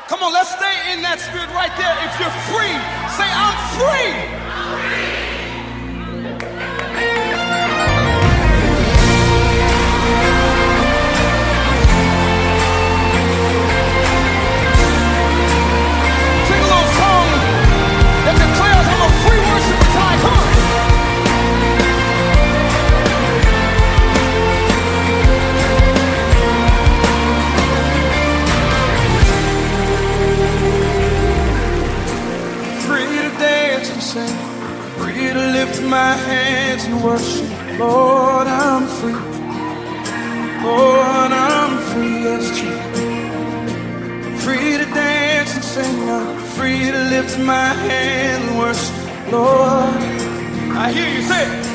Come on, let's stay in that spirit right there. If you're free, say, I'm free. Sing a little song that declares I'm a free worshiper tonight. Come on. Free to lift my hands and worship. Lord, I'm free. Lord, I'm free, yes, Jesus. Free to dance and sing. I'm free to lift my hands and worship. Lord, I hear you say it.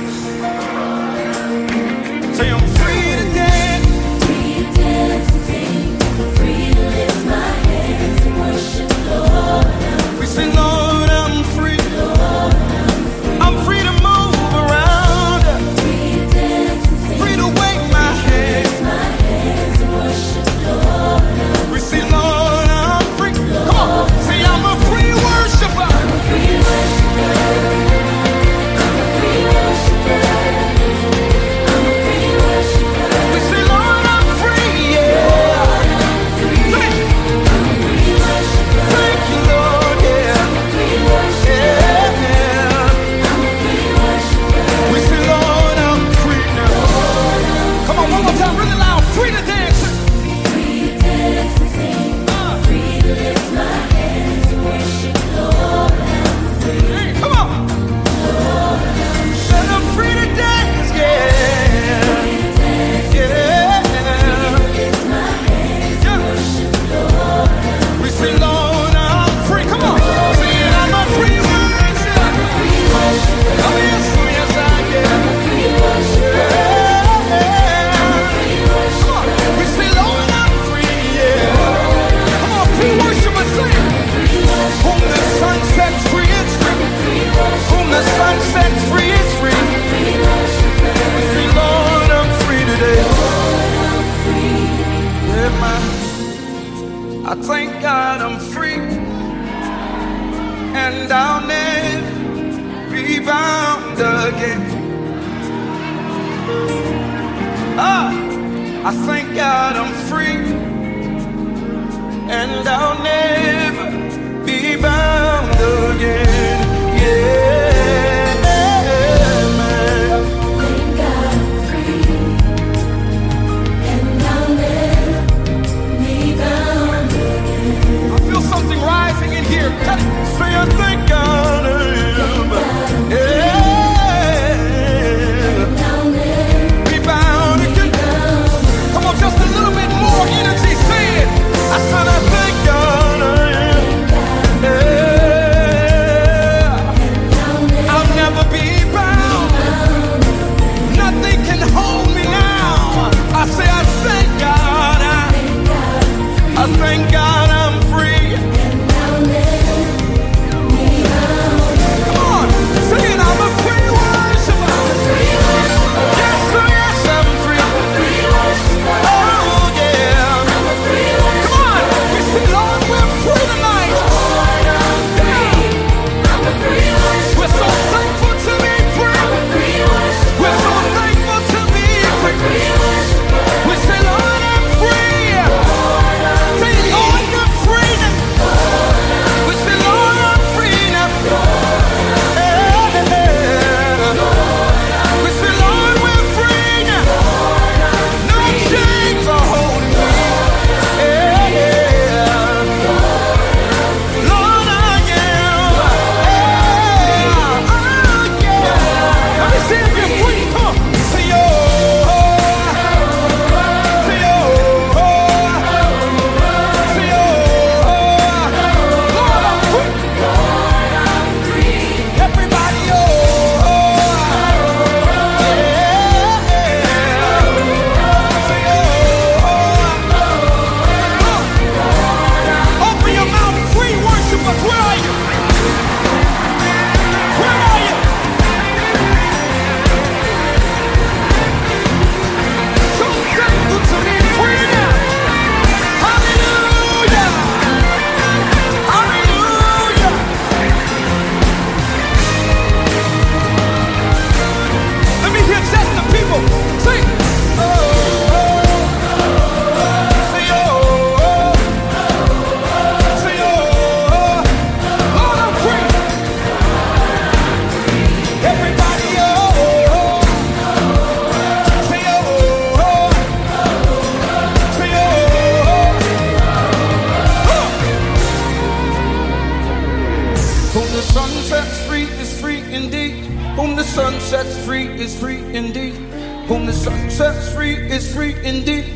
Say, I'm free to dance. Free to dance and sing. Free to lift my hands and worship. Lord, we sing, Lord, I'm free. Lord, I'm free to move around. free to dance and sing. Free to wave my hands. My hands and worship. Lord, We say, Lord, I'm free. Come on, say, I'm a free worshiper. I'm a free worshiper. I'm a free worshiper. I'm a free worshiper. We say, Lord, I'm free, yeah. Lord, I'm free. Say, I'm a free worshiper. thank you, Lord, yeah. I'm a free worshiper. Yeah. I'm a free worshiper. We say, Lord, I'm free now. Come on, one more time, really loud. Free to dance. Free to dance and sing. Free to lift my hands and worship. Lord, I'm free. Hey, come on. Said I'm free to dance, yeah. Free to dance. Yeah. Lift my hands and Yeah. worship. Lord, We say, Lord, I'm free. Come on. Say, I'm a free worshiper. free worshiper. Oh, yes, oh, yes, I am. Free worshiper. Yeah. Free Come worshiper. on. We say, Lord, I'm free, yeah. Come on, free worshipers, sing. Free worshiper. Whom the sun sets free is free. Free worshiper. Whom the sun sets free is free. Free worshiper. We say, Lord, I'm free today. Lord, I'm free. Yeah, I thank God I'm free. And I'll never be bound again. I thank God I'm free. And I'll never be bound again. Yeah, man. Thank God I'm free. And I'll never be bound again. I feel something rising in here. Say, I thank God I am. Yeah. I'll never Be bound again. bound. Come on, just a little bit more energy. Say it. I said, I thank God Whom the sun sets free is free indeed. Whom the sun sets free is free indeed.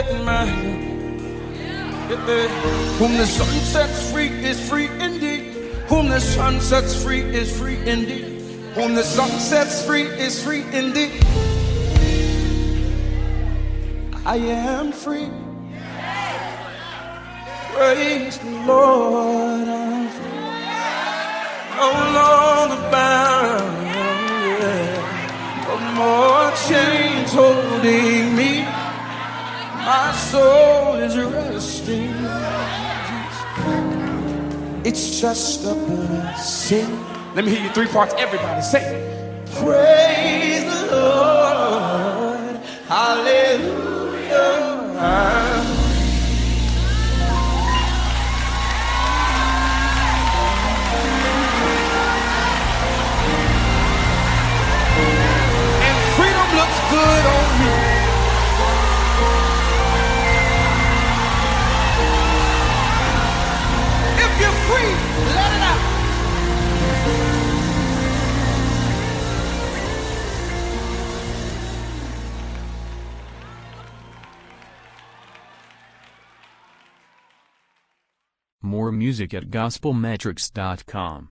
Whom the sun sets free is free indeed. Whom the sun sets free is free indeed. Whom the sun sets free is free indeed. I am free. Praise the Lord, I'm free. No longer bound, yeah. No more chains holding me. My soul is resting. It's just a blessing. Let me hear you 3 parts, everybody say it. Praise the Lord, hallelujah. And freedom looks good on me. If you're free, let it out. More music at gospelmetrics.com.